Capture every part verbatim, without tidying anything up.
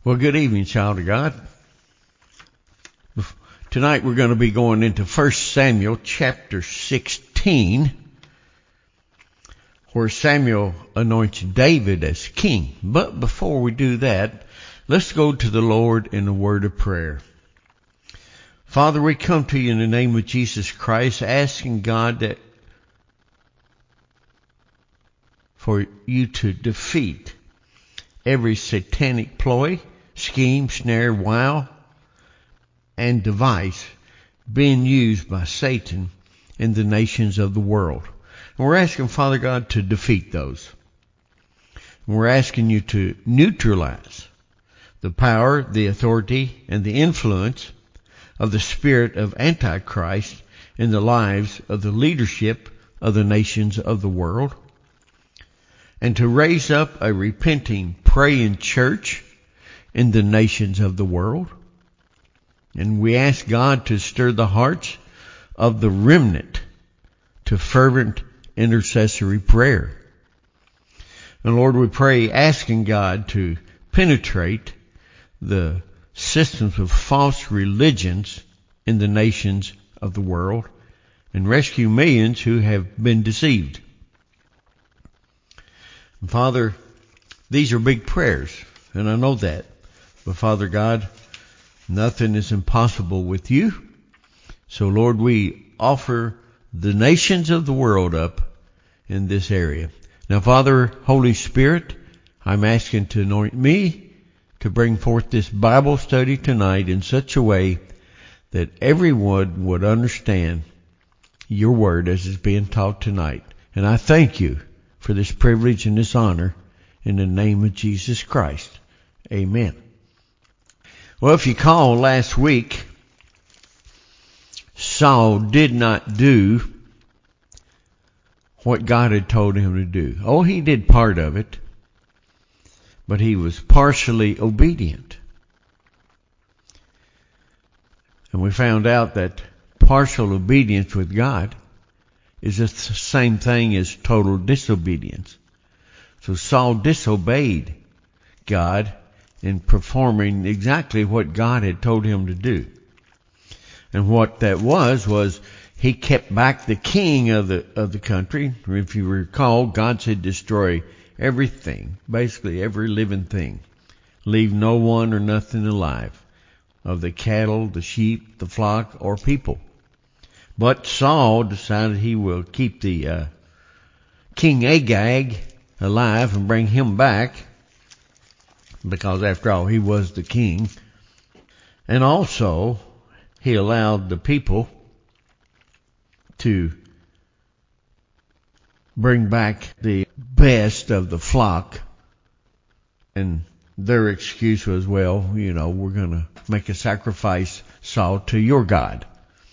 Well, good evening, child of God. Tonight we're going to be going into First Samuel chapter sixteen, where Samuel anoints David as king. But before we do that, let's go to the Lord in a word of prayer. Father, we come to you in the name of Jesus Christ, asking God that for you to defeat every satanic ploy, scheme, snare, wile, and device being used by Satan in the nations of the world. And we're asking, Father God, to defeat those. And we're asking you to neutralize the power, the authority, and the influence of the spirit of Antichrist in the lives of the leadership of the nations of the world, and to raise up a repenting, praying church in the nations of the world. And we ask God to stir the hearts of the remnant to fervent intercessory prayer. And Lord, we pray asking God to penetrate the systems of false religions in the nations of the world and rescue millions who have been deceived. And Father, these are big prayers, and I know that. But Father God, nothing is impossible with you. So Lord, we offer the nations of the world up in this area. Now Father, Holy Spirit, I'm asking to anoint me to bring forth this Bible study tonight in such a way that everyone would understand your word as is being taught tonight. And I thank you for this privilege and this honor in the name of Jesus Christ. Amen. Well, if you call last week, Saul did not do what God had told him to do. Oh, he did part of it, but he was partially obedient. And we found out that partial obedience with God is the same thing as total disobedience. So Saul disobeyed God in performing exactly what God had told him to do. And what that was, was he kept back the king of the, of the country. If you recall, God said destroy everything, basically every living thing. Leave no one or nothing alive, of the cattle, the sheep, the flock, or people. But Saul decided he will keep the uh, King Agag alive and bring him back, because after all, he was the king. And also, he allowed the people to bring back the best of the flock. And their excuse was, well, you know, we're going to make a sacrifice, Saul, to your God.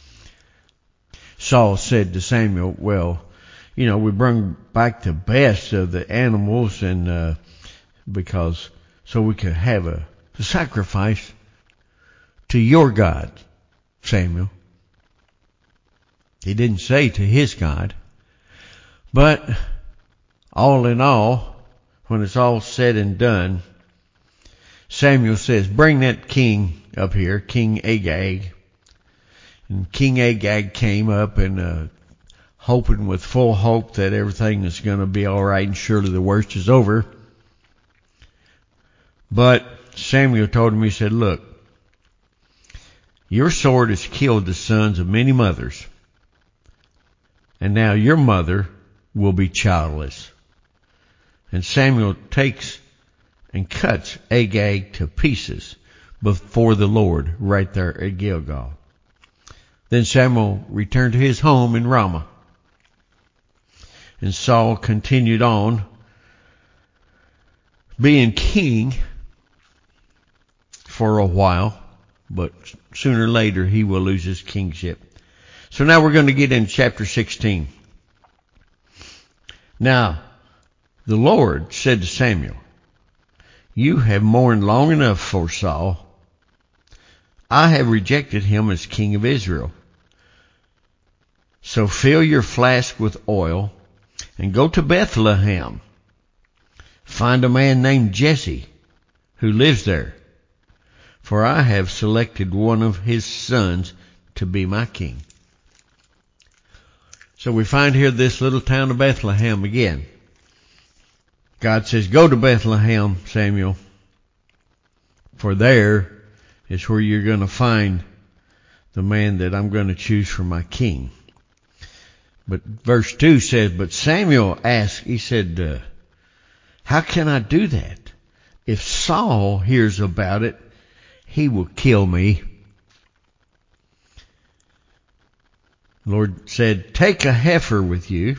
Saul said to Samuel, well, you know, we bring back the best of the animals and uh, because so we could have a, a sacrifice to your God, Samuel. He didn't say to his God. But all in all, when it's all said and done, Samuel says, bring that king up here, King Agag. And King Agag came up and uh, hoping with full hope that everything is going to be all right and surely the worst is over. But Samuel told him, he said, look, your sword has killed the sons of many mothers, and now your mother will be childless. And Samuel takes and cuts Agag to pieces before the Lord right there at Gilgal. Then Samuel returned to his home in Ramah. And Saul continued on being king for a while, but sooner or later he will lose his kingship. So now we're going to get into chapter sixteen. Now, the Lord said to Samuel, you have mourned long enough for Saul. I have rejected him as king of Israel. So fill your flask with oil and go to Bethlehem. Find a man named Jesse who lives there for I have selected one of his sons to be my king. So we find here this little town of Bethlehem again. God says, go to Bethlehem, Samuel, for there is where you're going to find the man that I'm going to choose for my king. But verse two says, but Samuel asked, he said, uh, how can I do that? If Saul hears about it, he will kill me. The Lord said, take a heifer with you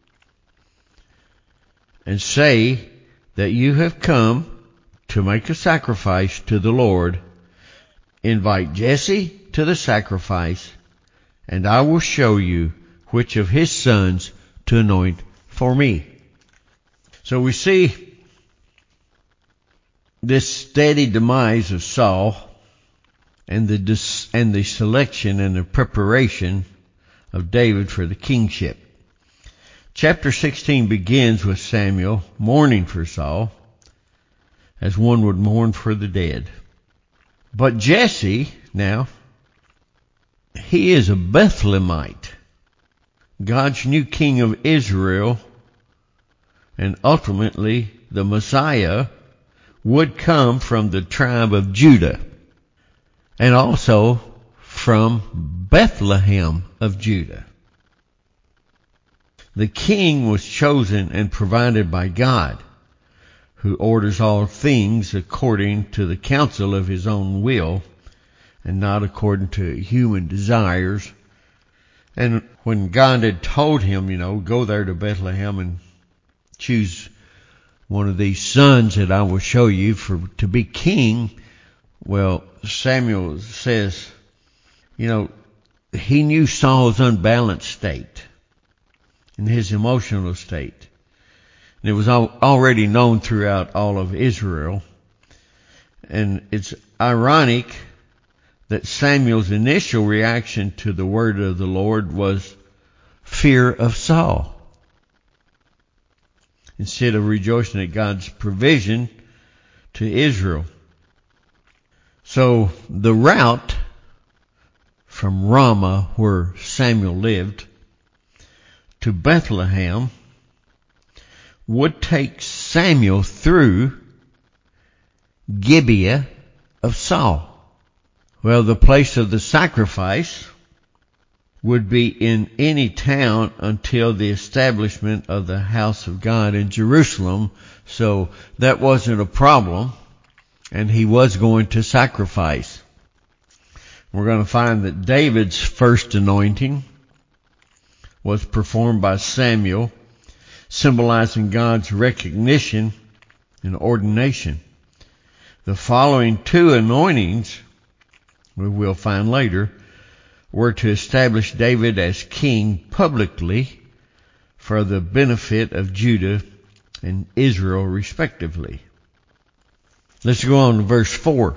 and say that you have come to make a sacrifice to the Lord. Invite Jesse to the sacrifice, and I will show you which of his sons to anoint for me. So we see this steady demise of Saul and the dis- and the selection and the preparation of David for the kingship. Chapter sixteen begins with Samuel mourning for Saul as one would mourn for the dead. But Jesse, now, he is a Bethlehemite, God's new king of Israel, and ultimately the Messiah would come from the tribe of Judah and also from Bethlehem of Judah. The king was chosen and provided by God, who orders all things according to the counsel of his own will and not according to human desires. And when God had told him, you know, go there to Bethlehem and choose one of these sons that I will show you for to be king, well, Samuel says, you know, he knew Saul's unbalanced state and his emotional state. And it was al- already known throughout all of Israel. And it's ironic that Samuel's initial reaction to the word of the Lord was fear of Saul, instead of rejoicing at God's provision to Israel. So the route from Ramah, where Samuel lived, to Bethlehem would take Samuel through Gibeah of Saul. Well, the place of the sacrifice would be in any town until the establishment of the house of God in Jerusalem. So that wasn't a problem, and he was going to sacrifice. We're going to find that David's first anointing was performed by Samuel, symbolizing God's recognition and ordination. The following two anointings, we will find later, were to establish David as king publicly for the benefit of Judah and Israel respectively. Let's go on to verse four.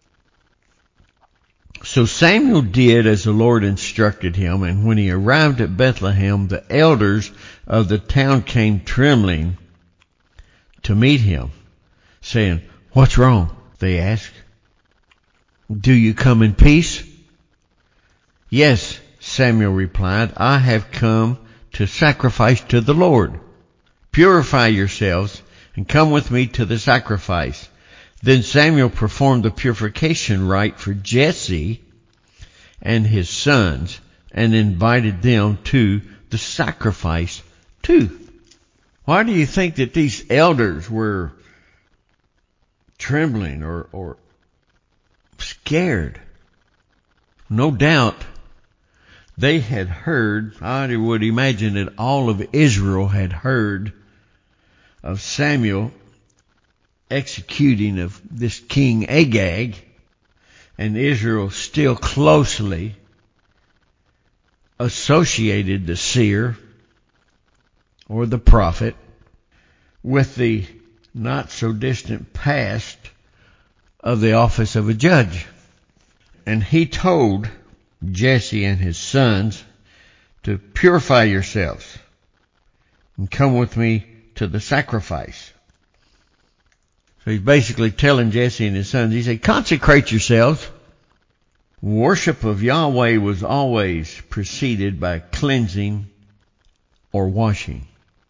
So Samuel did as the Lord instructed him, and when he arrived at Bethlehem, the elders of the town came trembling to meet him, saying, "What's wrong?" they asked. "Do you come in peace?" "Yes," Samuel replied, "I have come to sacrifice to the Lord. Purify yourselves and come with me to the sacrifice." Then Samuel performed the purification rite for Jesse and his sons and invited them to the sacrifice too. Why do you think that these elders were trembling or, or scared? No doubt they had heard, I would imagine that all of Israel had heard of Samuel executing of this King Agag, and Israel still closely associated the seer or the prophet with the not so distant past of the office of a judge. And he told Jesse and his sons to purify yourselves and come with me to the sacrifice. So he's basically telling Jesse and his sons, he said, consecrate yourselves. Worship of Yahweh was always preceded by cleansing or washing.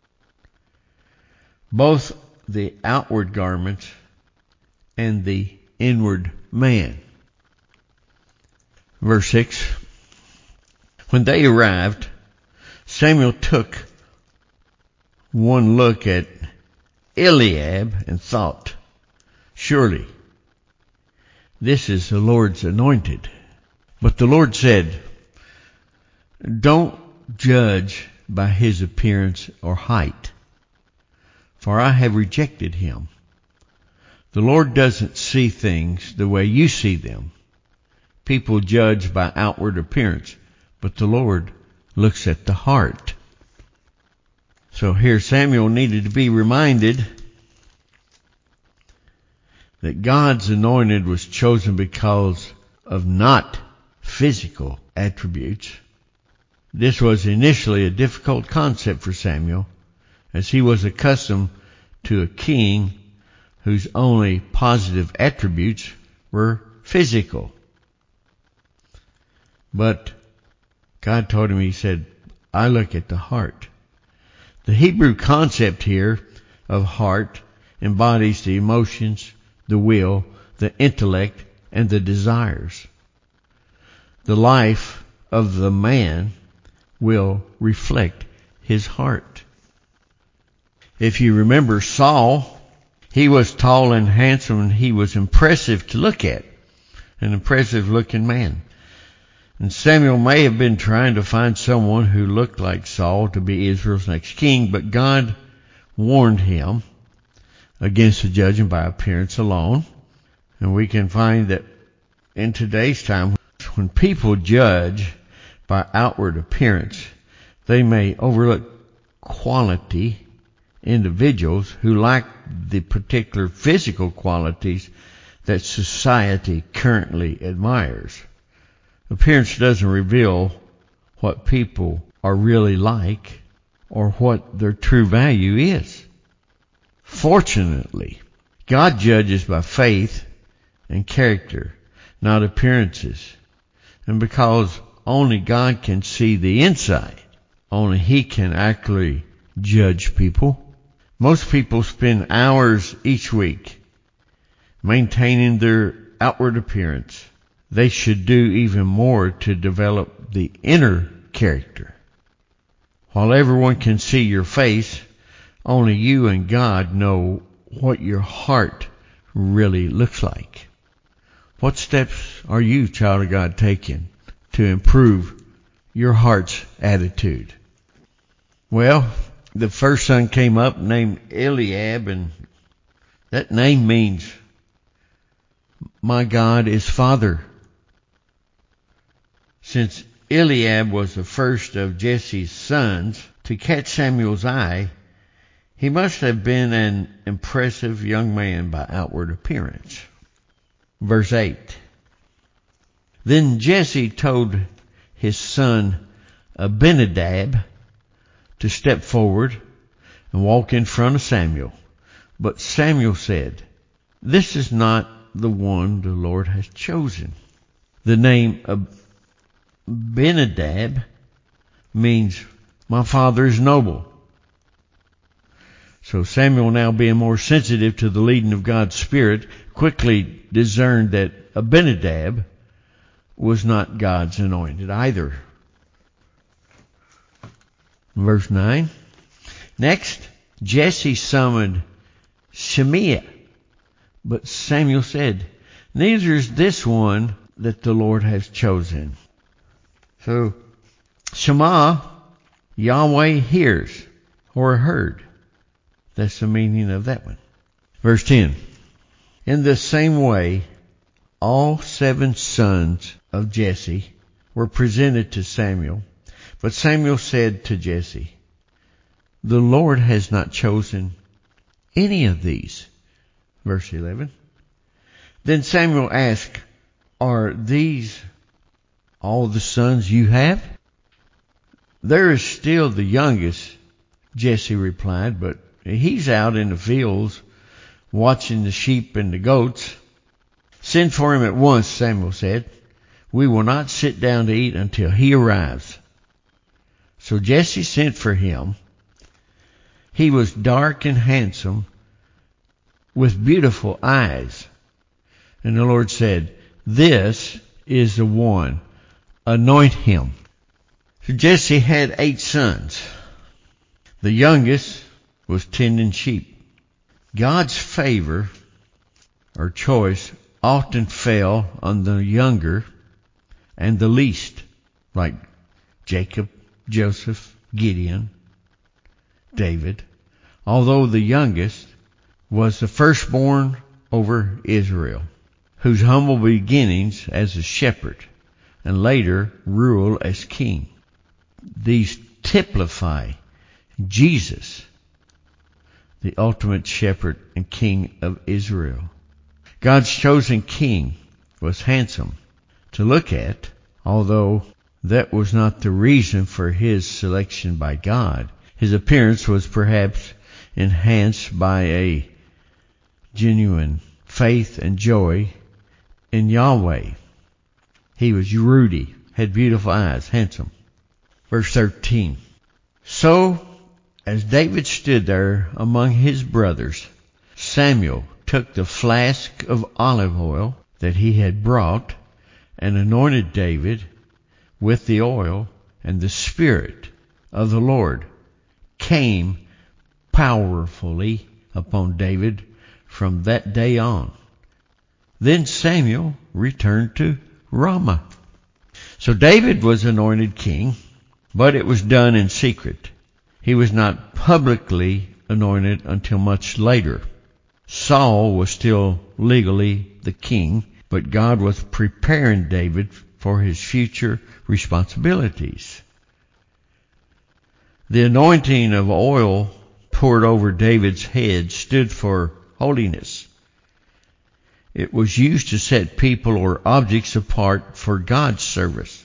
Both the outward garments and the inward man. Verse six. When they arrived, Samuel took one look at Eliab and thought, surely this is the Lord's anointed. But the Lord said, don't judge by his appearance or height, for I have rejected him. The Lord doesn't see things the way you see them. People judge by outward appearance, but the Lord looks at the heart. So here Samuel needed to be reminded that God's anointed was chosen because of not physical attributes. This was initially a difficult concept for Samuel, as he was accustomed to a king whose only positive attributes were physical. But God told him, he said, I look at the heart. The Hebrew concept here of heart embodies the emotions, the will, the intellect, and the desires. The life of the man will reflect his heart. If you remember Saul, he was tall and handsome, and he was impressive to look at, an impressive looking man. And Samuel may have been trying to find someone who looked like Saul to be Israel's next king, but God warned him against the judging by appearance alone. And we can find that in today's time, when people judge by outward appearance, they may overlook quality individuals who lack the particular physical qualities that society currently admires. Appearance doesn't reveal what people are really like or what their true value is. Fortunately, God judges by faith and character, not appearances. And because only God can see the inside, only He can accurately judge people. Most people spend hours each week maintaining their outward appearance. They should do even more to develop the inner character. While everyone can see your face, only you and God know what your heart really looks like. What steps are you, child of God, taking to improve your heart's attitude? Well, the first son came up named Eliab, and that name means my God is Father. Since Eliab was the first of Jesse's sons to catch Samuel's eye, he must have been an impressive young man by outward appearance. Verse eight. Then Jesse told his son Abinadab to step forward and walk in front of Samuel. But Samuel said, this is not the one the Lord has chosen. The name Abinadab means my father is noble. So Samuel, now being more sensitive to the leading of God's Spirit, quickly discerned that Abinadab was not God's anointed either. Verse nine. Next, Jesse summoned Shemiah, but Samuel said, neither is this one that the Lord has chosen. So, Shema, Yahweh hears or heard. That's the meaning of that one. Verse ten. In the same way, all seven sons of Jesse were presented to Samuel. But Samuel said to Jesse, the Lord has not chosen any of these. Verse eleven. Then Samuel asked, are these all the sons you have? There is still the youngest, Jesse replied, but he's out in the fields watching the sheep and the goats. Send for him at once, Samuel said. We will not sit down to eat until he arrives. So Jesse sent for him. He was dark and handsome, with beautiful eyes. And the Lord said, this is the one. Anoint him. So Jesse had eight sons. The youngest was tending sheep. God's favor or choice often fell on the younger and the least, like Jacob, Joseph, Gideon, David, although the youngest was the firstborn over Israel, whose humble beginnings as a shepherd and later rule as king. These typify Jesus, the ultimate shepherd and king of Israel. God's chosen king was handsome to look at, although that was not the reason for his selection by God. His appearance was perhaps enhanced by a genuine faith and joy in Yahweh. He was ruddy, had beautiful eyes, handsome. Verse thirteen. So, as David stood there among his brothers, Samuel took the flask of olive oil that he had brought and anointed David with the oil, and the Spirit of the Lord came powerfully upon David from that day on. Then Samuel returned to Ramah. So David was anointed king, but it was done in secret. He was not publicly anointed until much later. Saul was still legally the king, but God was preparing David for his future responsibilities. The anointing of oil poured over David's head stood for holiness. It was used to set people or objects apart for God's service.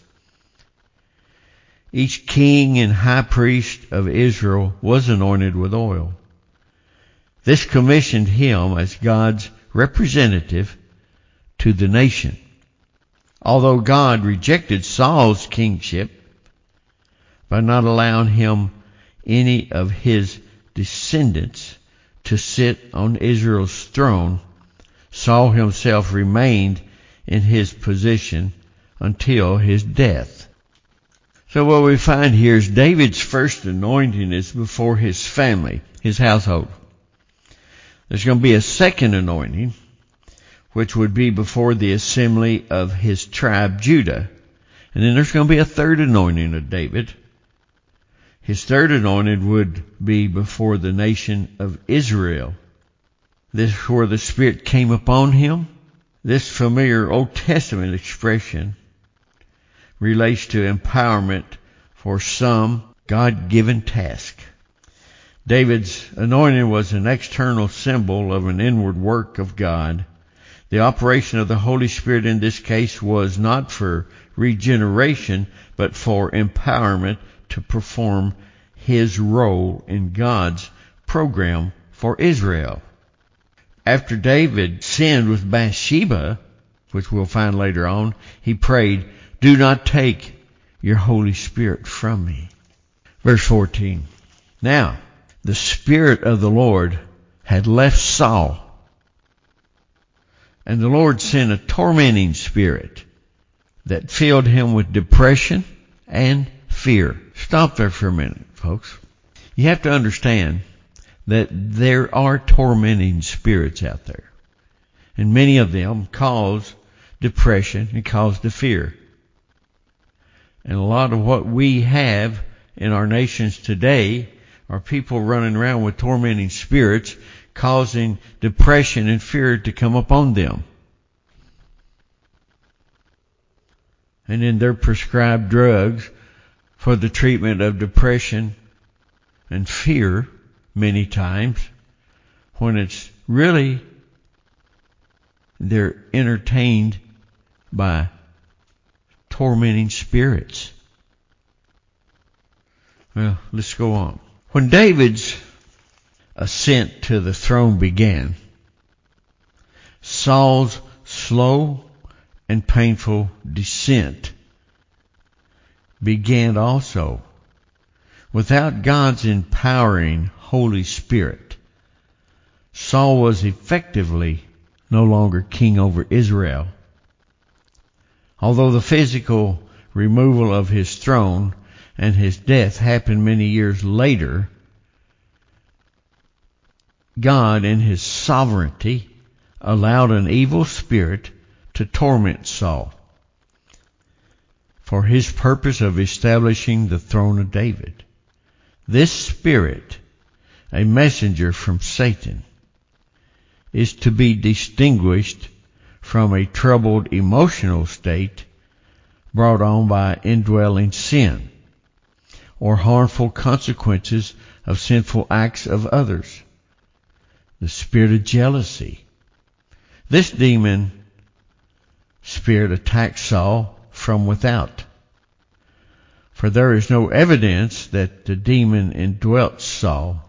Each king and high priest of Israel was anointed with oil. This commissioned him as God's representative to the nation. Although God rejected Saul's kingship by not allowing him any of his descendants to sit on Israel's throne, Saul himself remained in his position until his death. So what we find here is David's first anointing is before his family, his household. There's going to be a second anointing, which would be before the assembly of his tribe, Judah. And then there's going to be a third anointing of David. His third anointing would be before the nation of Israel. This is where the Spirit came upon him. This familiar Old Testament expression relates to empowerment for some God-given task. David's anointing was an external symbol of an inward work of God. The operation of the Holy Spirit in this case was not for regeneration, but for empowerment to perform his role in God's program for Israel. After David sinned with Bathsheba, which we'll find later on, he prayed, "Do not take your Holy Spirit from me." Verse fourteen. Now, the Spirit of the Lord had left Saul, and the Lord sent a tormenting spirit that filled him with depression and fear. Stop there for a minute, folks. You have to understand that there are tormenting spirits out there. And many of them cause depression and cause the fear. And a lot of what we have in our nations today are people running around with tormenting spirits causing depression and fear to come upon them. And then they're prescribed drugs for the treatment of depression and fear many times, when it's really they're entertained by tormenting spirits. Well, let's go on. When David's ascent to the throne began, Saul's slow and painful descent began also. Without God's empowering Holy Spirit, Saul was effectively no longer king over Israel. Although the physical removal of his throne and his death happened many years later, God in his sovereignty allowed an evil spirit to torment Saul for his purpose of establishing the throne of David. This spirit, a messenger from Satan, is to be distinguished from a troubled emotional state brought on by indwelling sin or harmful consequences of sinful acts of others. The spirit of jealousy. This demon spirit attacked Saul from without. For there is no evidence that the demon indwelt Saul.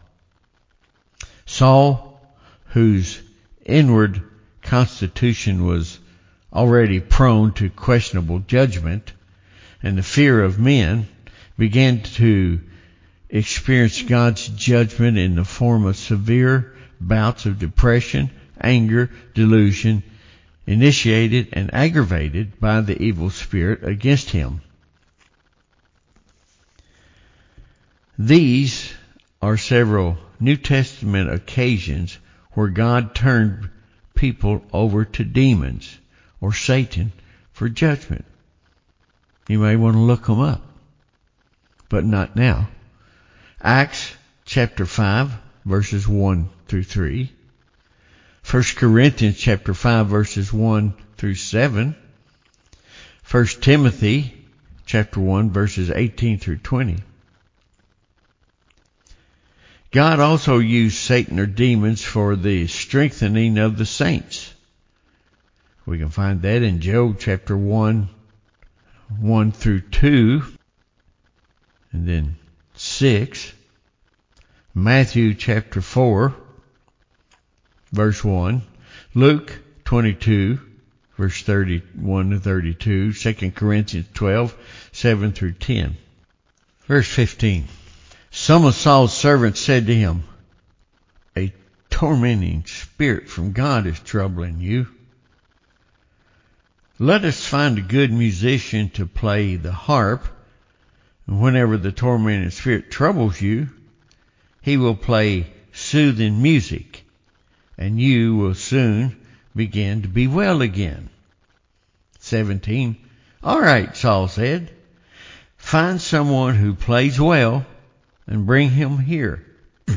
Saul, whose inward constitution was already prone to questionable judgment and the fear of men, began to experience God's judgment in the form of severe bouts of depression, anger, delusion, initiated and aggravated by the evil spirit against him. These are several New Testament occasions where God turned people over to demons or Satan for judgment. You may want to look them up, but not now. Acts chapter five, verses one through three. First Corinthians chapter five, verses one through seven. First Timothy chapter one, verses eighteen through twenty. God also used Satan or demons for the strengthening of the saints. We can find that in Job chapter one, one through two, and then six. Matthew chapter four, verse one. Luke twenty-two, verse thirty-one to thirty-two. Second Corinthians twelve, seven through ten. Verse fifteen. Some of Saul's servants said to him, "A tormenting spirit from God is troubling you. Let us find a good musician to play the harp, and whenever the tormenting spirit troubles you, he will play soothing music, and you will soon begin to be well again." seventeen. All right, Saul said, "find someone who plays well and bring him here."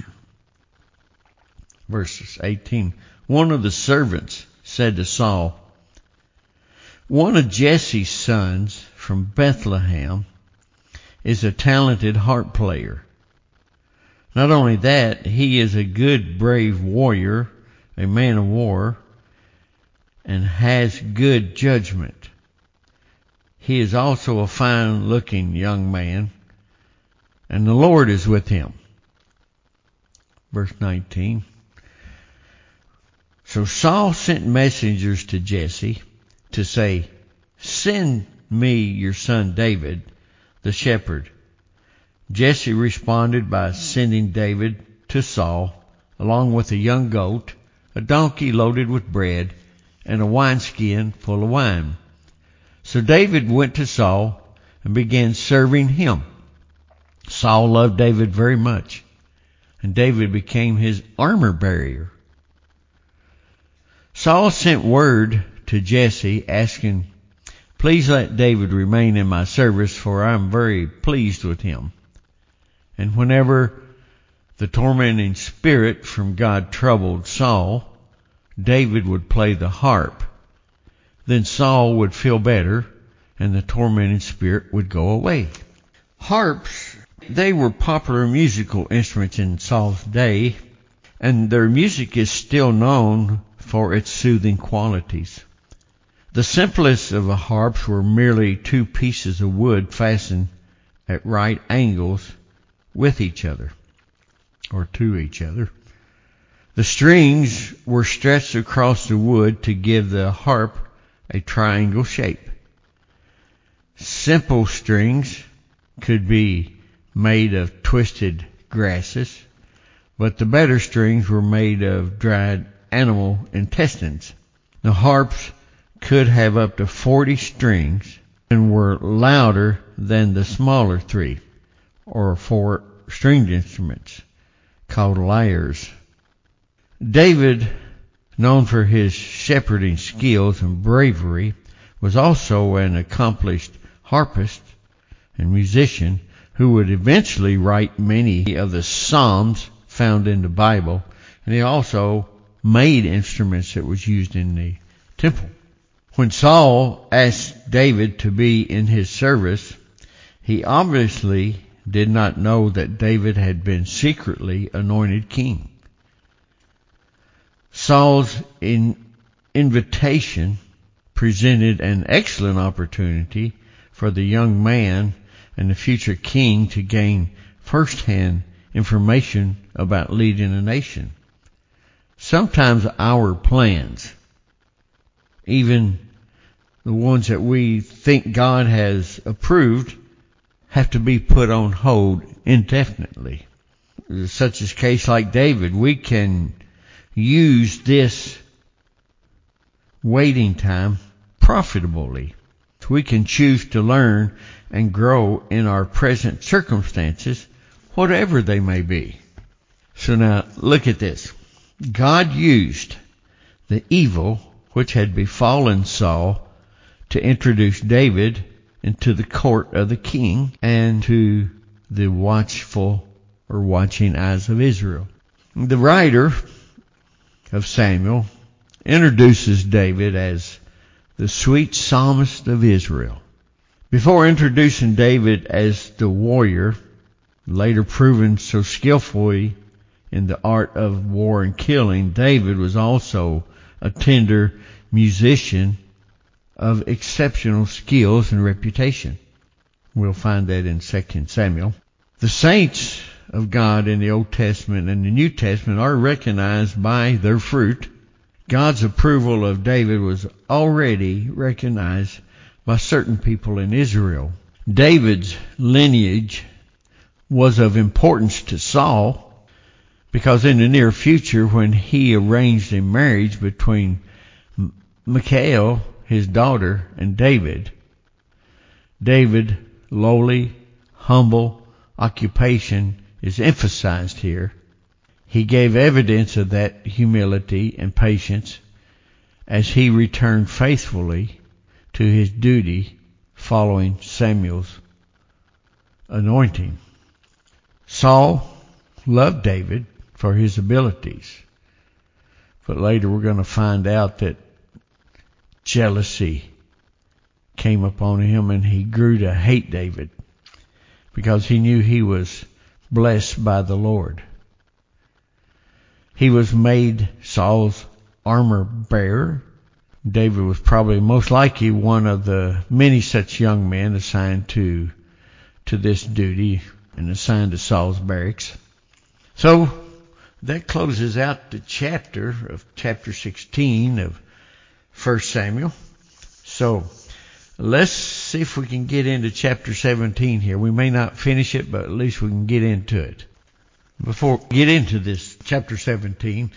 Verses eighteen. One of the servants said to Saul, "One of Jesse's sons from Bethlehem is a talented harp player. Not only that, he is a good, brave warrior, a man of war, and has good judgment. He is also a fine-looking young man, and the Lord is with him." Verse nineteen. So Saul sent messengers to Jesse to say, "Send me your son David, the shepherd." Jesse responded by sending David to Saul, along with a young goat, a donkey loaded with bread, and a wineskin full of wine. So David went to Saul and began serving him. Saul loved David very much, and David became his armor bearer. Saul sent word to Jesse asking, "Please let David remain in my service, for I am very pleased with him." And whenever the tormenting spirit from God troubled Saul, David would play the harp. Then Saul would feel better, and the tormenting spirit would go away. Harps, they were popular musical instruments in Saul's day, and their music is still known for its soothing qualities. The simplest of the harps were merely two pieces of wood fastened at right angles with each other, or to each other. The strings were stretched across the wood to give the harp a triangle shape. Simple strings could be made of twisted grasses, but the better strings were made of dried animal intestines. The harps could have up to forty strings and were louder than the smaller three or four stringed instruments called lyres. David, known for his shepherding skills and bravery, was also an accomplished harpist and musician who would eventually write many of the psalms found in the Bible, and he also made instruments that was used in the temple. When Saul asked David to be in his service, he obviously did not know that David had been secretly anointed king. Saul's in invitation presented an excellent opportunity for the young man and the future king to gain first-hand information about leading a nation. Sometimes our plans, even the ones that we think God has approved, have to be put on hold indefinitely. Such as case like David, we can use this waiting time profitably. We can choose to learn and grow in our present circumstances, whatever they may be. So now, look at this. God used the evil which had befallen Saul to introduce David into the court of the king and to the watchful or watching eyes of Israel. The writer of Samuel introduces David as the sweet psalmist of Israel. Before introducing David as the warrior, later proven so skillfully in the art of war and killing, David was also a tender musician of exceptional skills and reputation. We'll find that in Second Samuel. The saints of God in the Old Testament and the New Testament are recognized by their fruit. God's approval of David was already recognized by certain people in Israel. David's lineage was of importance to Saul because in the near future, when he arranged a marriage between Michal, his daughter, and David, David, lowly, humble occupation is emphasized here. He gave evidence of that humility and patience as he returned faithfully to his duty following Samuel's anointing. Saul loved David for his abilities, but later we're going to find out that jealousy came upon him and he grew to hate David because he knew he was blessed by the Lord. He was made Saul's armor bearer. David was probably most likely one of the many such young men assigned to to this duty and assigned to Saul's barracks. So that closes out the chapter of chapter sixteen of First Samuel. So let's see if we can get into chapter seventeen here. We may not finish it, but at least we can get into it. Before we get into this chapter seventeen,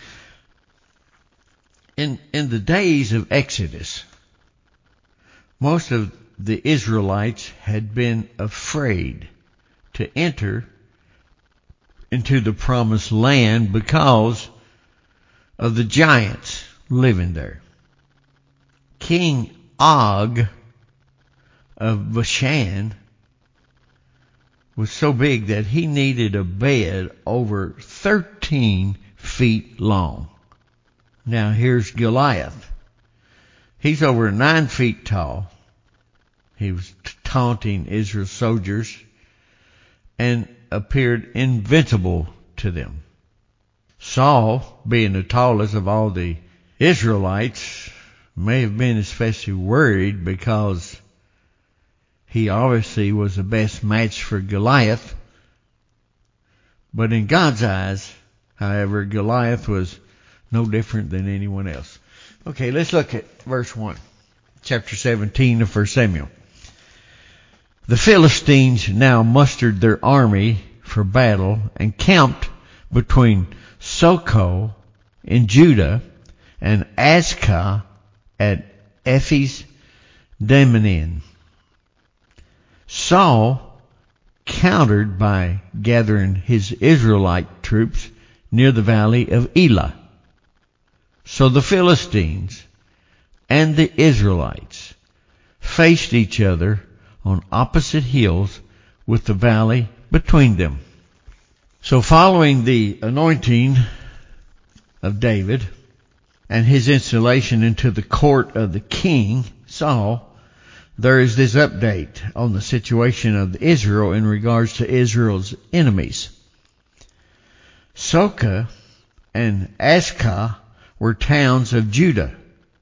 in, in the days of Exodus, most of the Israelites had been afraid to enter into the promised land because of the giants living there. King Og of Bashan was so big that he needed a bed over thirteen feet long. Now here's Goliath. He's over nine feet tall. He was taunting Israel's soldiers and appeared invincible to them. Saul, being the tallest of all the Israelites, may have been especially worried because he obviously was the best match for Goliath. But in God's eyes, however, Goliath was no different than anyone else. Okay, let's look at verse one, chapter seventeen of First Samuel. The Philistines now mustered their army for battle and camped between Socoh in Judah and Azekah at Ephes Dammim. Saul countered by gathering his Israelite troops near the valley of Elah. So the Philistines and the Israelites faced each other on opposite hills with the valley between them. So following the anointing of David and his installation into the court of the king, Saul, there is this update on the situation of Israel in regards to Israel's enemies. Socoh and Azekah were towns of Judah.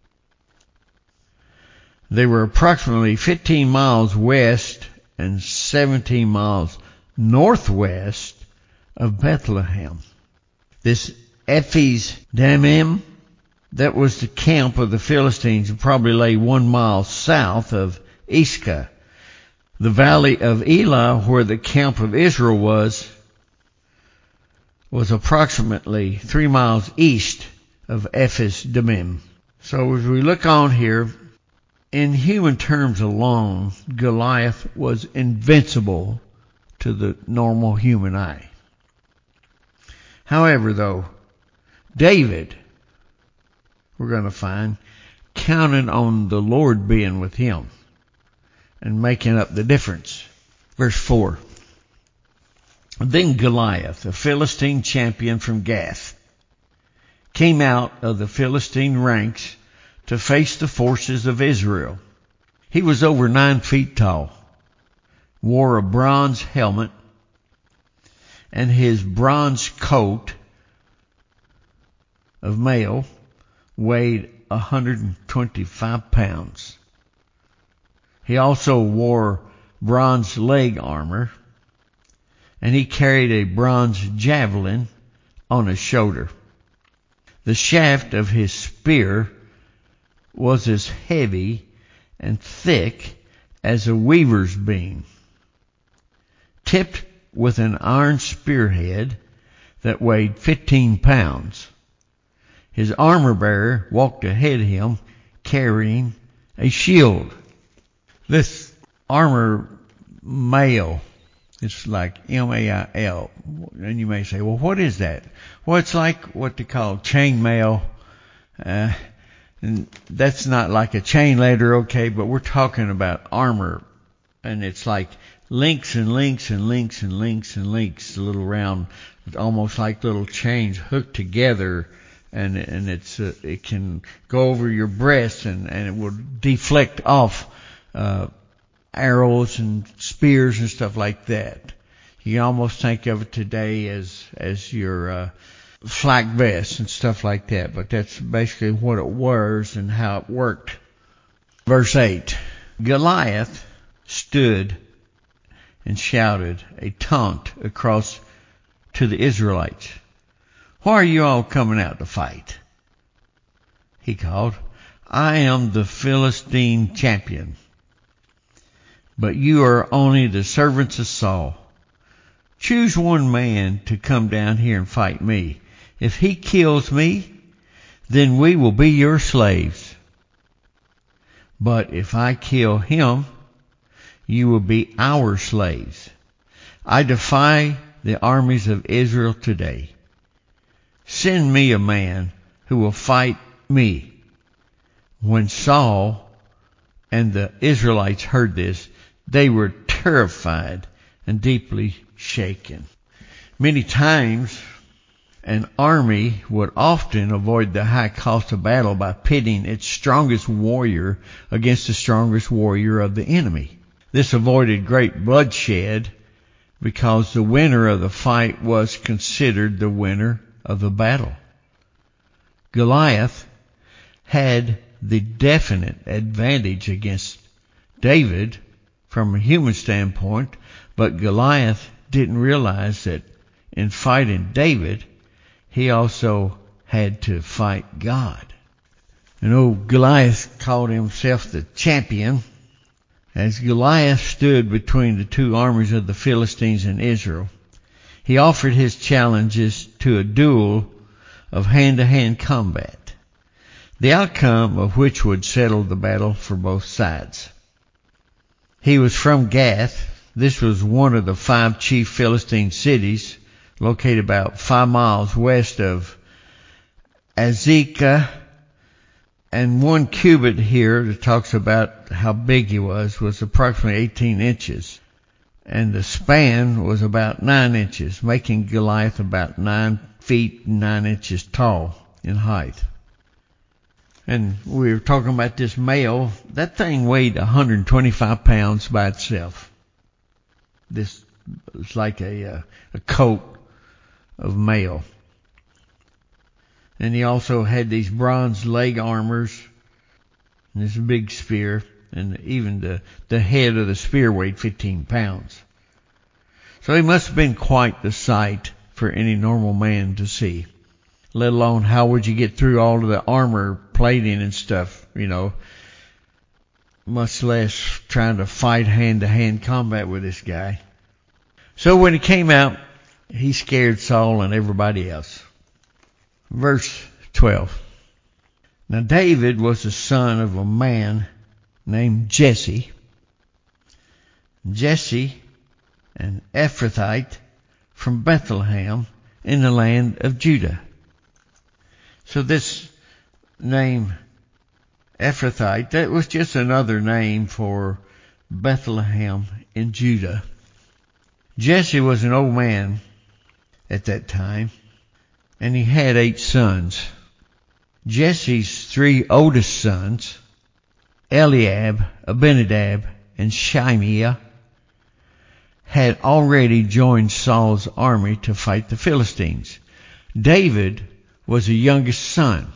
They were approximately fifteen miles west and seventeen miles northwest of Bethlehem. This Ephes Dammim, that was the camp of the Philistines, and probably lay one mile south of Iscah. The valley of Elah, where the camp of Israel was, was approximately three miles east of Ephes Dammim. So as we look on here, in human terms alone, Goliath was invincible to the normal human eye. However, though, David, we're going to find, counted on the Lord being with him and making up the difference. Verse four. Then Goliath, a Philistine champion from Gath, came out of the Philistine ranks to face the forces of Israel. He was over nine feet tall, wore a bronze helmet, and his bronze coat of mail weighed one hundred twenty-five pounds. He also wore bronze leg armor, and he carried a bronze javelin on his shoulder. The shaft of his spear was as heavy and thick as a weaver's beam, tipped with an iron spearhead that weighed fifteen pounds. His armor bearer walked ahead of him carrying a shield. This armor mail, it's like M A I L. And you may say, well, what is that? Well, it's like what they call chain mail. Uh, and that's not like a chain letter, okay, but we're talking about armor. And it's like links and links and links and links and links, a little round, almost like little chains hooked together. And, and it's, uh, it can go over your breast and, and it will deflect off, uh, arrows and spears and stuff like that. You can almost think of it today as, as your, uh, flak vest and stuff like that, but that's basically what it was and how it worked. Verse eight. Goliath stood and shouted a taunt across to the Israelites. Why are you all coming out to fight? He called. I am the Philistine champion, but you are only the servants of Saul. Choose one man to come down here and fight me. If he kills me, then we will be your slaves. But if I kill him, you will be our slaves. I defy the armies of Israel today. Send me a man who will fight me. When Saul and the Israelites heard this, they were terrified and deeply shaken. Many times, an army would often avoid the high cost of battle by pitting its strongest warrior against the strongest warrior of the enemy. This avoided great bloodshed because the winner of the fight was considered the winner of the battle. Goliath had the definite advantage against David from a human standpoint, but Goliath didn't realize that in fighting David, he also had to fight God. And old Goliath called himself the champion. As Goliath stood between the two armies of the Philistines and Israel, he offered his challenges to a duel of hand-to-hand combat, the outcome of which would settle the battle for both sides. He was from Gath. This was one of the five chief Philistine cities, located about five miles west of Azekah. And one cubit here that talks about how big he was was approximately eighteen inches. And the span was about nine inches, making Goliath about nine feet and nine inches tall in height. And we were talking about this male. That thing weighed one hundred twenty-five pounds by itself. This was like a, uh, a coat of mail. And he also had these bronze leg armors and this big spear, and even the, the head of the spear weighed fifteen pounds. So he must have been quite the sight for any normal man to see, let alone how would you get through all of the armor plating and stuff, you know, much less trying to fight hand-to-hand combat with this guy. So when he came out, he scared Saul and everybody else. Verse twelve. Now David was the son of a man named Jesse. Jesse, an Ephrathite from Bethlehem in the land of Judah. So this name Ephrathite, that was just another name for Bethlehem in Judah. Jesse was an old man at that time, and he had eight sons. Jesse's three oldest sons, Eliab, Abinadab, and Shimea, had already joined Saul's army to fight the Philistines. David was the youngest son.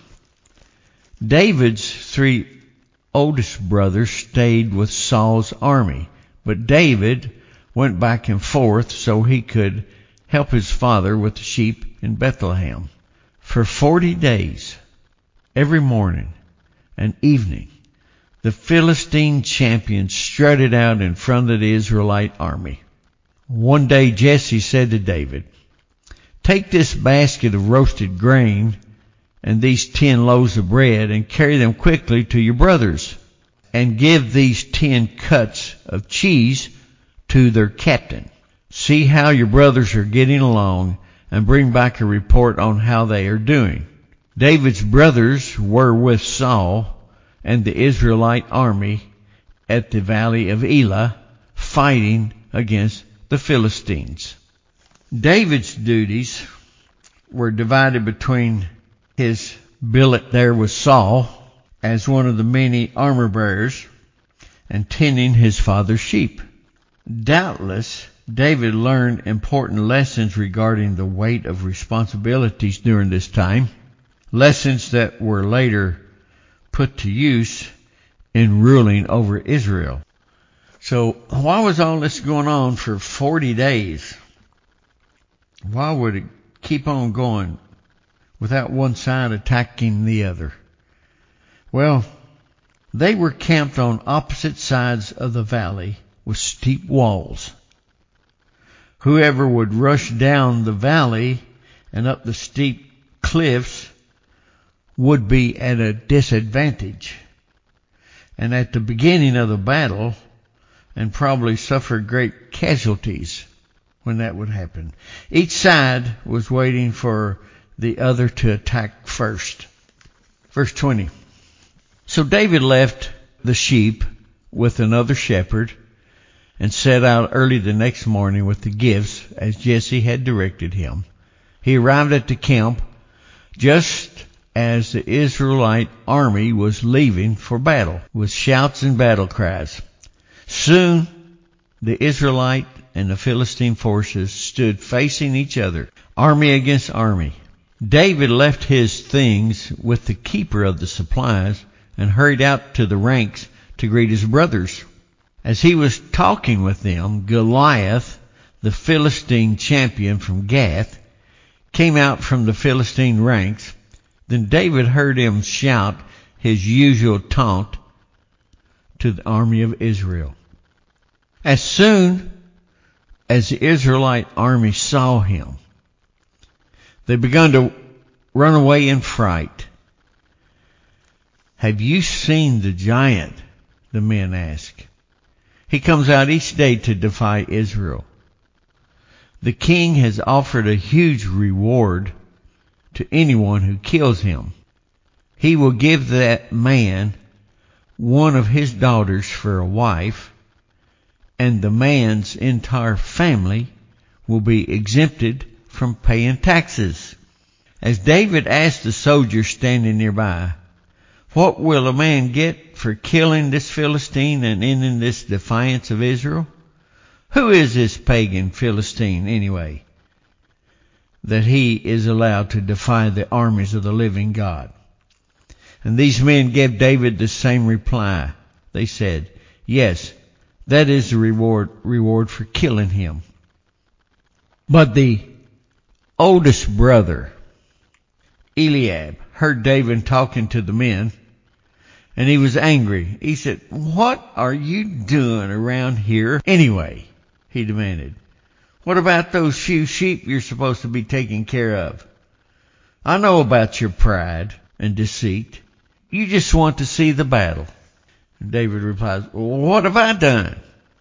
David's three oldest brothers stayed with Saul's army, but David went back and forth so he could help his father with the sheep in Bethlehem. For forty days, every morning and evening, the Philistine champion strutted out in front of the Israelite army. One day Jesse said to David, "Take this basket of roasted grain and these ten loaves of bread and carry them quickly to your brothers, and give these ten cuts of cheese to their captain. See how your brothers are getting along and bring back a report on how they are doing." David's brothers were with Saul and the Israelite army at the valley of Elah, fighting against the Philistines. David's duties were divided between his billet there with Saul as one of the many armor bearers and tending his father's sheep. Doubtless, David learned important lessons regarding the weight of responsibilities during this time, lessons that were later put to use in ruling over Israel. So why was all this going on for forty days? Why would it keep on going without one side attacking the other? Well, they were camped on opposite sides of the valley with steep walls. Whoever would rush down the valley and up the steep cliffs would be at a disadvantage, and at the beginning of the battle, and probably suffer great casualties when that would happen. Each side was waiting for the other to attack first. Verse twenty. So David left the sheep with another shepherd and set out early the next morning with the gifts as Jesse had directed him. He arrived at the camp just as the Israelite army was leaving for battle with shouts and battle cries. Soon the Israelite and the Philistine forces stood facing each other, army against army. David left his things with the keeper of the supplies and hurried out to the ranks to greet his brothers. As he was talking with them, Goliath, the Philistine champion from Gath, came out from the Philistine ranks Then David heard him shout his usual taunt to the army of Israel. As soon as the Israelite army saw him, they began to run away in fright. "Have you seen the giant?" the men asked. "He comes out each day to defy Israel. The king has offered a huge reward to anyone who kills him. He will give that man one of his daughters for a wife, and the man's entire family will be exempted from paying taxes." As David asked the soldiers standing nearby, "What will a man get for killing this Philistine and ending this defiance of Israel? Who is this pagan Philistine anyway, that he is allowed to defy the armies of the living God?" And these men gave David the same reply. They said, "Yes, that is the reward, reward for killing him." But the oldest brother, Eliab, heard David talking to the men, and he was angry. He said, "What are you doing around here anyway?" he demanded. "What about those few sheep you're supposed to be taking care of? I know about your pride and deceit. You just want to see the battle." And David replies, "Well, what have I done?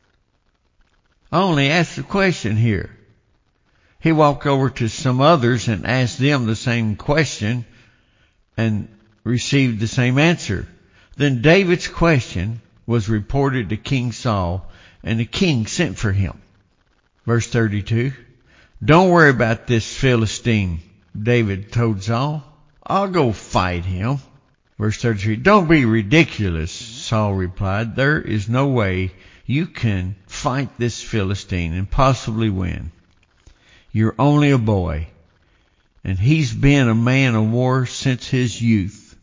I only asked a question here." He walked over to some others and asked them the same question and received the same answer. Then David's question was reported to King Saul, and the king sent for him. Verse thirty-two, "Don't worry about this Philistine," David told Saul. "I'll go fight him." Verse thirty-three, "Don't be ridiculous," Saul replied. "There is no way you can fight this Philistine and possibly win. You're only a boy, and he's been a man of war since his youth."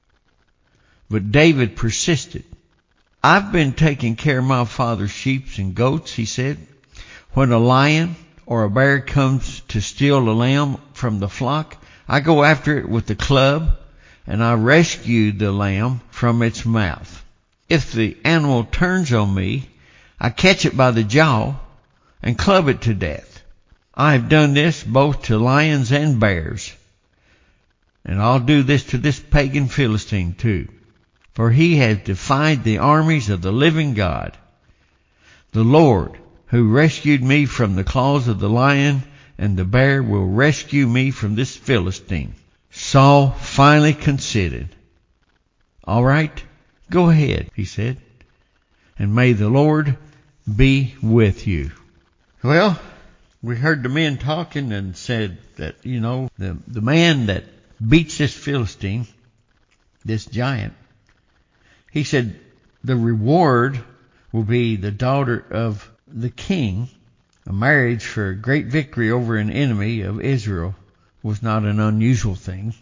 But David persisted. "I've been taking care of my father's sheep and goats," he said. "When a lion or a bear comes to steal a lamb from the flock, I go after it with the club, and I rescue the lamb from its mouth. If the animal turns on me, I catch it by the jaw and club it to death. I have done this both to lions and bears, and I'll do this to this pagan Philistine too, for he has defied the armies of the living God. The Lord, who rescued me from the claws of the lion and the bear, will rescue me from this Philistine." Saul finally conceded. "All right, go ahead," he said, "and may the Lord be with you." Well, we heard the men talking and said that, you know, the, the man that beats this Philistine, this giant, he said the reward will be the daughter of the king. A marriage for a great victory over an enemy of Israel was not an unusual thing.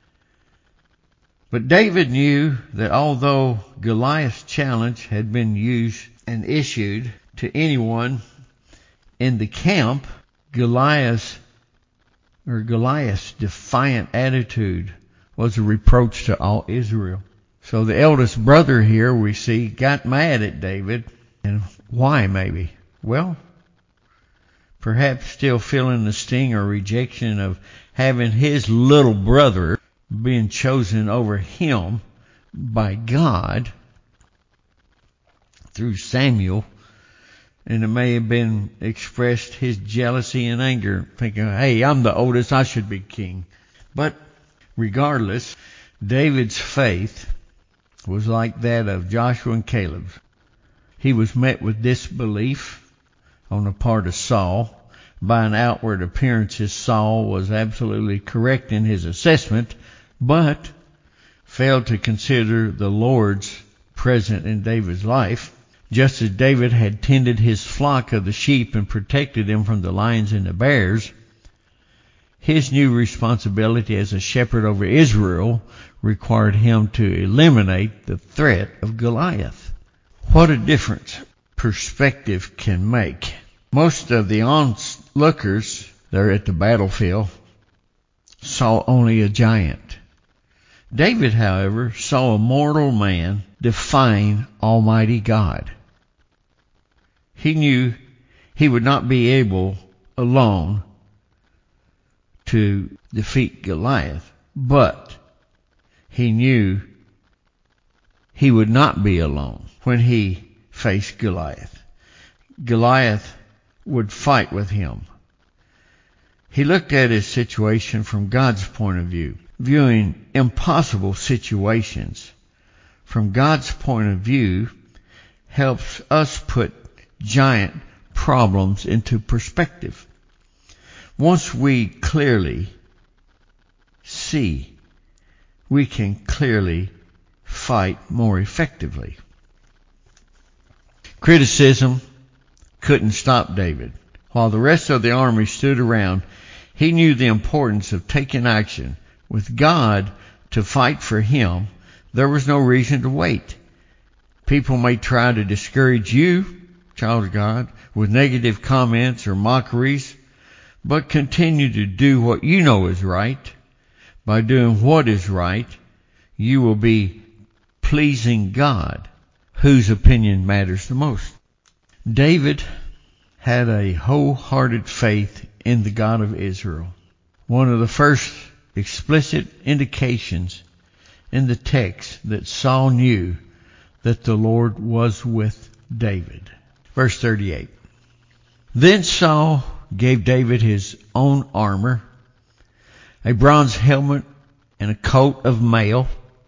But David knew that although Goliath's challenge had been used and issued to anyone in the camp, Goliath's or Goliath's defiant attitude was a reproach to all Israel. So the eldest brother here we see got mad at David. And why maybe? Well, perhaps still feeling the sting or rejection of having his little brother being chosen over him by God through Samuel. And it may have been expressed his jealousy and anger, thinking, hey, I'm the oldest, I should be king. But regardless, David's faith was like that of Joshua and Caleb. He was met with disbelief on the part of Saul. By an outward appearances, Saul was absolutely correct in his assessment, but failed to consider the Lord's presence in David's life. Just as David had tended his flock of the sheep and protected them from the lions and the bears, his new responsibility as a shepherd over Israel required him to eliminate the threat of Goliath. What a difference perspective can make. Most of the onlookers there at the battlefield saw only a giant. David, however, saw a mortal man defying Almighty God. He knew he would not be able alone to defeat Goliath, but he knew he would not be alone when he faced Goliath. Goliath would fight with him. He looked at his situation from God's point of view, viewing impossible situations from God's point of view helps us put giant problems into perspective. Once we clearly see, we can clearly fight more effectively. Criticism couldn't stop David. While the rest of the army stood around, he knew the importance of taking action. With God to fight for him, there was no reason to wait. People may try to discourage you, child of God, with negative comments or mockeries, but continue to do what you know is right. By doing what is right, you will be pleasing God, whose opinion matters the most. David had a wholehearted faith in the God of Israel. One of the first explicit indications in the text that Saul knew that the Lord was with David. Verse thirty-eight. Then Saul gave David his own armor, a bronze helmet, and a coat of mail.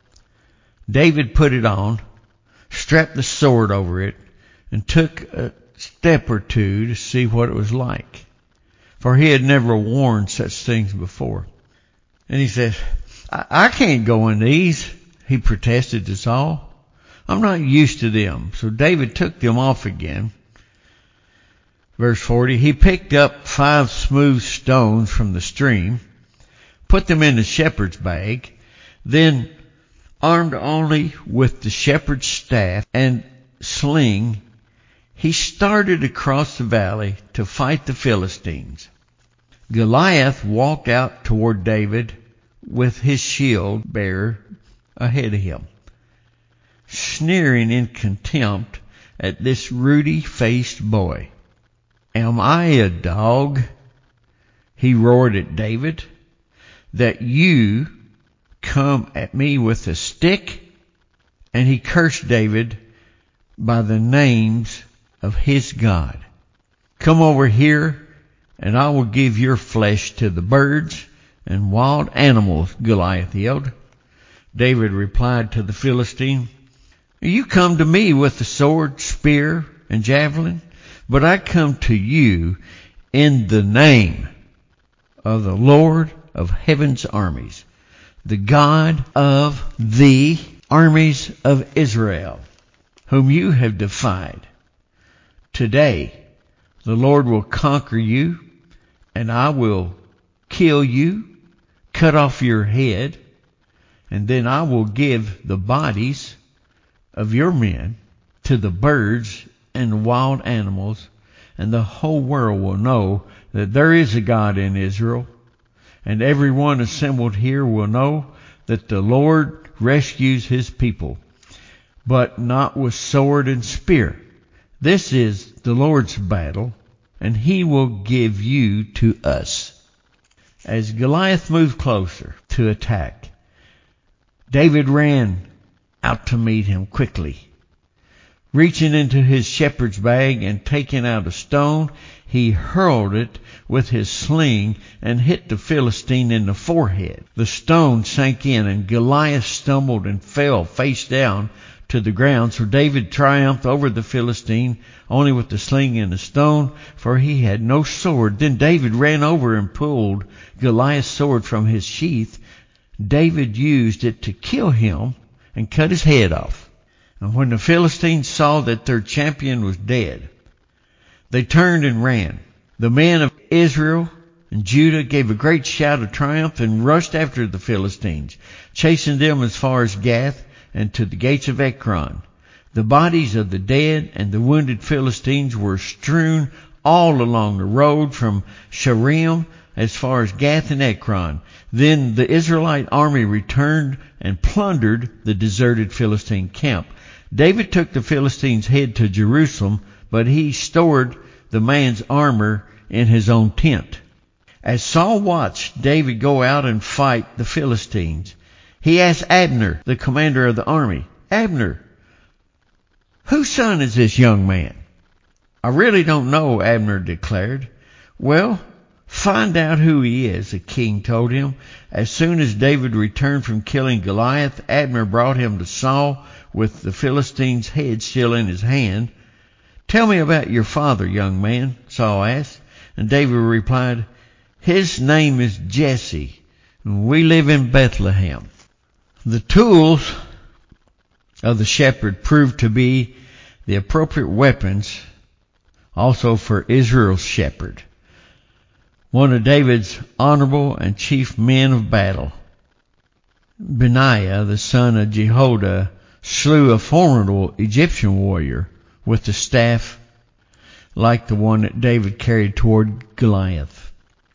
David put it on, strapped the sword over it, and took a step or two to see what it was like, for he had never worn such things before. And he said, I, I can't go in these, he protested to Saul. I'm not used to them. So David took them off again. Verse forty, he picked up five smooth stones from the stream, put them in the shepherd's bag, then, armed only with the shepherd's staff and sling, he started across the valley to fight the Philistines. Goliath walked out toward David with his shield bearer ahead of him, sneering in contempt at this ruddy-faced boy. Am I a dog, he roared at David, that you come at me with a stick? And he cursed David by the names of his God. Come over here, and I will give your flesh to the birds and wild animals, Goliath yelled. David replied to the Philistine, you come to me with the sword, spear, and javelin, but I come to you in the name of the Lord of heaven's armies, the God of the armies of Israel, whom you have defied. Today, the Lord will conquer you, and I will kill you, cut off your head, and then I will give the bodies of your men to the birds and the wild animals, and the whole world will know that there is a God in Israel, and everyone assembled here will know that the Lord rescues his people, but not with sword and spear. This is the Lord's battle, and he will give you to us. As Goliath moved closer to attack, David ran out to meet him quickly. Reaching into his shepherd's bag and taking out a stone, he hurled it with his sling and hit the Philistine in the forehead. The stone sank in, and Goliath stumbled and fell face down to the ground. So David triumphed over the Philistine only with the sling and the stone, for he had no sword. Then David ran over and pulled Goliath's sword from his sheath. David used it to kill him and cut his head off. And when the Philistines saw that their champion was dead, they turned and ran. The men of Israel and Judah gave a great shout of triumph and rushed after the Philistines, chasing them as far as Gath and to the gates of Ekron. The bodies of the dead and the wounded Philistines were strewn all along the road from Shaaraim as far as Gath and Ekron. Then the Israelite army returned and plundered the deserted Philistine camp. David took the Philistine's head to Jerusalem, but he stored the man's armor in his own tent. As Saul watched David go out and fight the Philistines, he asked Abner, the commander of the army, "Abner, whose son is this young man?" "I really don't know," Abner declared. "Well, find out who he is," the king told him. As soon as David returned from killing Goliath, Abner brought him to Saul with the Philistine's head still in his hand. "Tell me about your father, young man," Saul asked. And David replied, "His name is Jesse, and we live in Bethlehem." The tools of the shepherd proved to be the appropriate weapons also for Israel's shepherd, one of David's honorable and chief men of battle. Benaiah, the son of Jehoiada, slew a formidable Egyptian warrior with a staff like the one that David carried toward Goliath.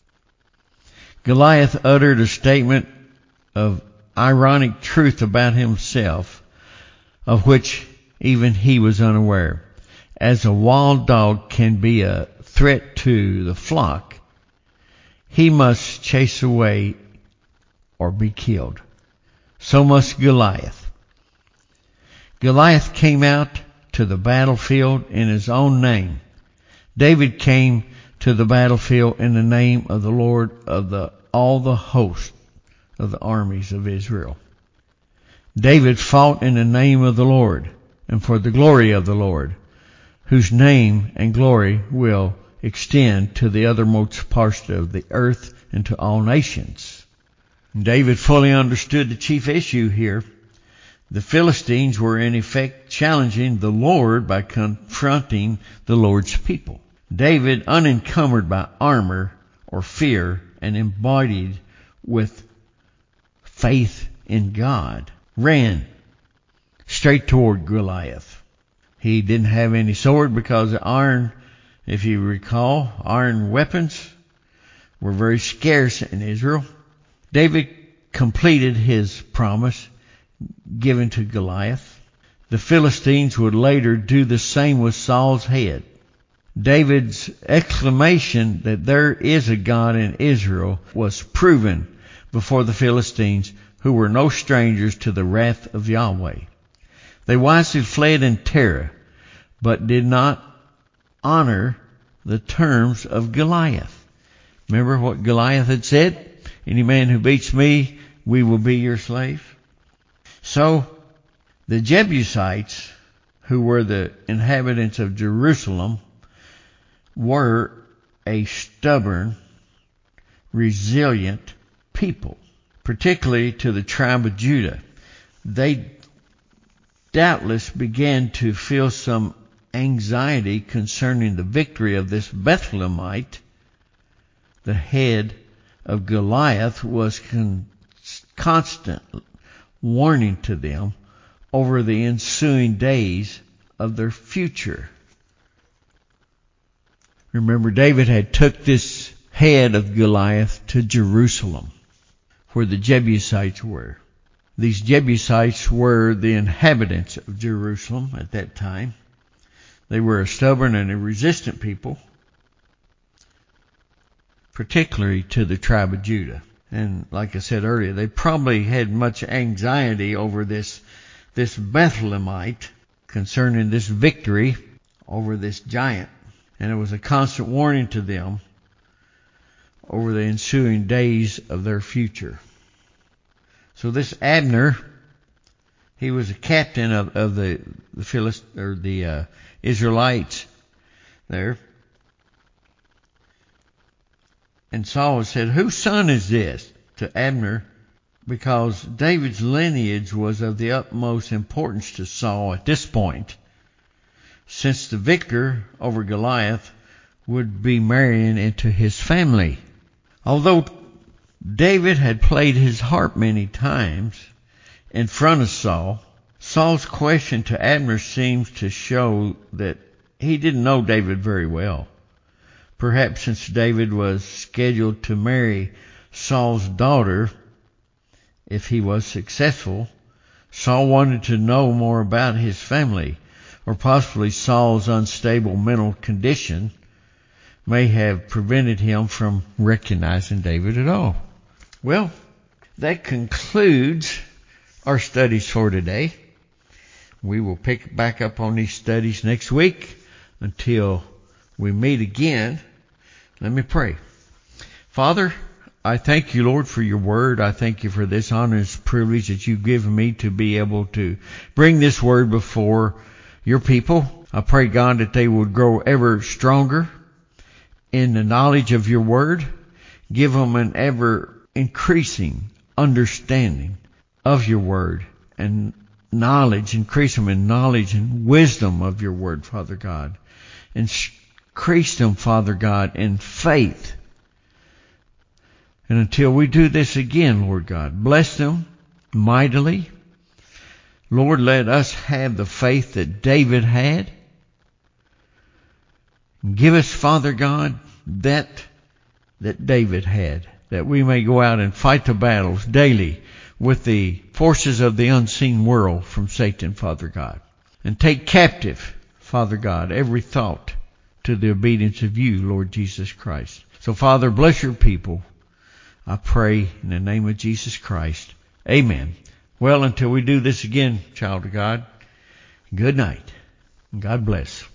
Goliath uttered a statement of ironic truth about himself, of which even he was unaware. As a wild dog can be a threat to the flock, he must chase away or be killed. So must Goliath. Goliath came out to the battlefield in his own name. David came to the battlefield in the name of the Lord of the all the host of the armies of Israel. David fought in the name of the Lord and for the glory of the Lord, whose name and glory will extend to the uttermost parts of the earth and to all nations. David fully understood the chief issue here. The Philistines were in effect challenging the Lord by confronting the Lord's people. David, unencumbered by armor or fear and embodied with faith in God, ran straight toward Goliath. He didn't have any sword because iron, if you recall, iron weapons were very scarce in Israel. David completed his promise given to Goliath. The Philistines would later do the same with Saul's head. David's exclamation that there is a God in Israel was proven before the Philistines, who were no strangers to the wrath of Yahweh. They wisely fled in terror, but did not honor the terms of Goliath. Remember what Goliath had said? "Any man who beats me, we will be your slave." So the Jebusites, who were the inhabitants of Jerusalem, were a stubborn, resilient people, particularly to the tribe of Judah. They doubtless began to feel some anxiety concerning the victory of this Bethlehemite. The head of Goliath was con- constant warning to them over the ensuing days of their future. Remember, David had took this head of Goliath to Jerusalem, where the Jebusites were. These Jebusites were the inhabitants of Jerusalem at that time. They were a stubborn and a resistant people, particularly to the tribe of Judah. And like I said earlier, they probably had much anxiety over this, this Bethlehemite concerning this victory over this giant. And it was a constant warning to them over the ensuing days of their future. So this Abner, he was a captain of, of the the Philist or the uh, Israelites there. And Saul said, "Whose son is this?" to Abner, because David's lineage was of the utmost importance to Saul at this point, since the victor over Goliath would be marrying into his family. Although David had played his harp many times in front of Saul, Saul's question to Abner seems to show that he didn't know David very well. Perhaps since David was scheduled to marry Saul's daughter, if he was successful, Saul wanted to know more about his family, or possibly Saul's unstable mental condition may have prevented him from recognizing David at all. Well, that concludes our studies for today. We will pick back up on these studies next week. Until we meet again, let me pray. Father, I thank you, Lord, for your word. I thank you for this honest privilege that you've given me to be able to bring this word before your people. I pray, God, that they would grow ever stronger in the knowledge of your word. Give them an ever increasing understanding of your word and knowledge. Increase them in knowledge and wisdom of your word, Father God. Increase them, Father God, in faith. And until we do this again, Lord God, bless them mightily. Lord, let us have the faith that David had. Give us, Father God, that that David had, that we may go out and fight the battles daily with the forces of the unseen world from Satan, Father God, and take captive, Father God, every thought to the obedience of you, Lord Jesus Christ. So, Father, bless your people. I pray in the name of Jesus Christ. Amen. Well, until we do this again, child of God, good night. God bless.